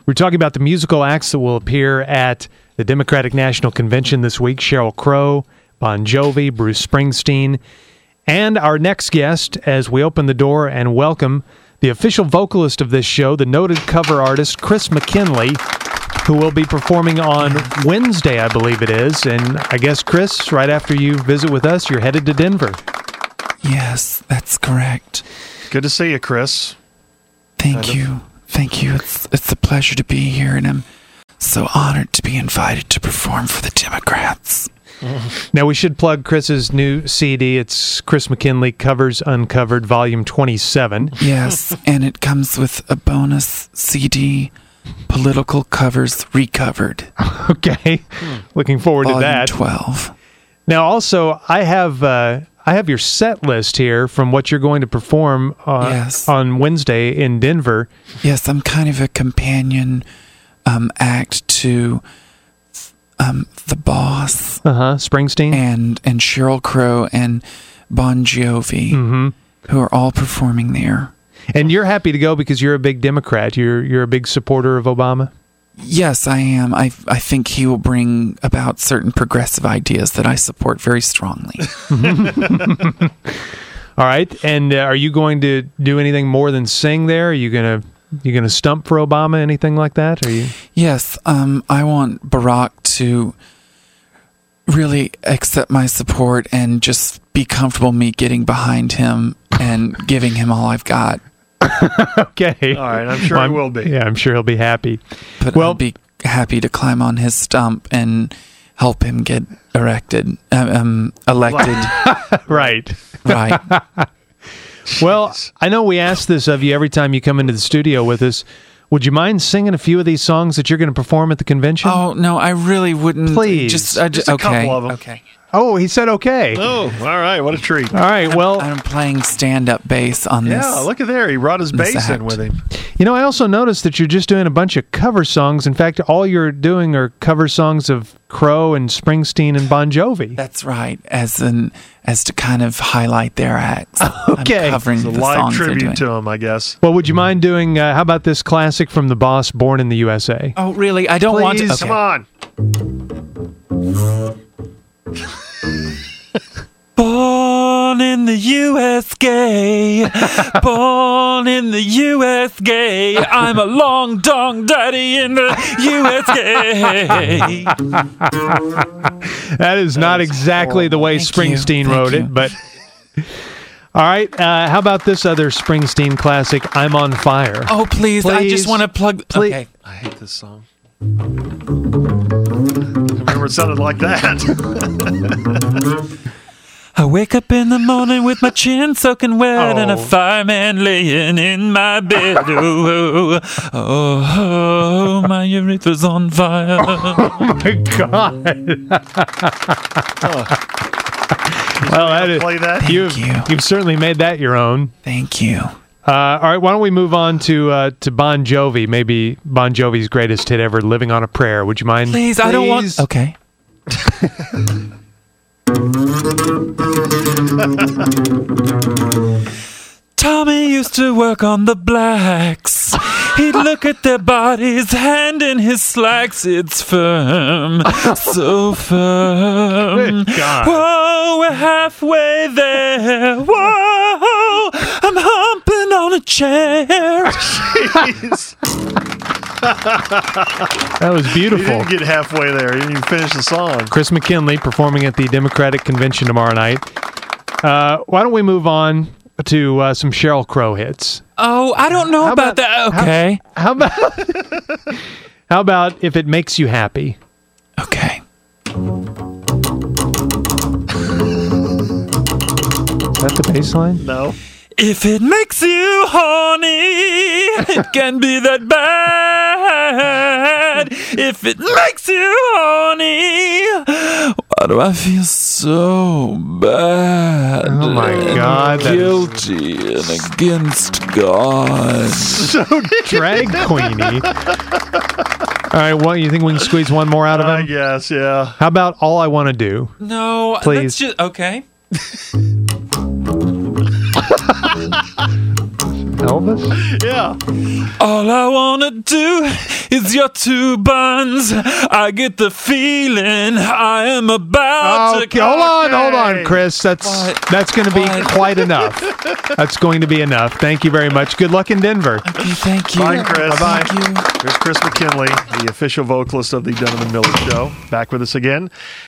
We're talking about the musical acts that will appear at the Democratic National Convention this week. Sheryl Crow, Bon Jovi, Bruce Springsteen, and our next guest as we open the door and welcome the official vocalist of this show, the noted cover artist, Chris McKinley, who will be performing on Wednesday, I believe it is. And I guess, Chris, right after you visit with us, you're headed to Denver. Yes, that's correct. Good to see you, Chris. Thank you. Thank you. It's a pleasure to be here, and I'm so honored to be invited to perform for the Democrats. Now, we should plug Chris's new CD. It's Chris McKinley Covers Uncovered, Volume 27. Yes, and it comes with a bonus CD, Political Covers Recovered. Okay. Looking forward to that. Volume 12. Now, also, I have your set list here from what you're going to perform on Wednesday in Denver. Yes, I'm kind of a companion act to The Boss, Springsteen, and Sheryl Crow and Bon Jovi, who are all performing there. And you're happy to go because you're a big Democrat. You're a big supporter of Obama. Yes, I am. I think he will bring about certain progressive ideas that I support very strongly. All right. And are you going to do anything more than sing there? Are you gonna stump for Obama? Anything like that? Are you? Yes. I want Barack to really accept my support and just be comfortable me getting behind him and giving him all I've got. Okay. All right. I'm sure he will be. Yeah, I'm sure he'll be happy. But I'll be happy to climb on his stump and help him get elected. Right. Right. Well, I know we ask this of you every time you come into the studio with us. Would you mind singing a few of these songs that you're going to perform at the convention? Oh, no, I really wouldn't. Please. Just a couple of them. Okay. Oh, he said okay. Oh, all right. What a treat. All right, well... I'm playing stand-up bass on this. Yeah, look at there. He brought his bass in with him. You know, I also noticed that you're just doing a bunch of cover songs. In fact, all you're doing are cover songs of Crow and Springsteen and Bon Jovi. That's right, as to kind of highlight their acts. Okay. I'm covering It's a the live songs they're tribute doing. to him, I guess. Well, would you mind doing, how about this classic from The Boss, Born in the USA? Oh, really? I don't want to. Please, come on. Born in the U.S. gay. Born in the U.S. gay. I'm a long dong daddy in the U.S. gay. That is not exactly the way Springsteen wrote it, but... All right, how about this other Springsteen classic, I'm on Fire? Oh, please. I just want to plug... Please. Okay. I hate this song. I remember it sounded like that. I wake up in the morning with my chin soaking wet and a fireman laying in my bed. Oh, my urethra's on fire. Oh, my God. Well, play that? You've certainly made that your own. Thank you. All right, why don't we move on to Bon Jovi, maybe Bon Jovi's greatest hit ever, Living on a Prayer. Would you mind? Please, I don't want... Okay. Tommy used to work on the blacks. He'd look at their bodies, hand in his slacks. It's firm, so firm. God. Whoa, we're halfway there. Whoa, I'm humping on a chair. Jeez. That was He beautiful. didn't get halfway there. He didn't even finish the song. Chris McKinley performing at the Democratic Convention tomorrow night. Why don't we move on to some Sheryl Crow hits? Oh, I don't know about that. Okay. How about If It Makes You Happy? Okay. Is that the bass line? No. If it makes you horny, it can be that bad. If it makes you horny, why do I feel so bad? Oh my God, and guilty and against God. So drag queeny. All right, what, you think we can squeeze one more out of I him? guess, yeah. How about All I Want to Do? No, Please. that's just okay. Elvis? Yeah. All I wanna do is your 2 buns. I get the feeling I am about Okay, to. hold on, Chris. That's going to be What? quite enough. That's going to be enough. Thank you very much. Good luck in Denver. Okay, thank you. Bye, Chris. Bye-bye. Thank you. Here's Chris McKinley, the official vocalist of the Donovan Miller Show, back with us again.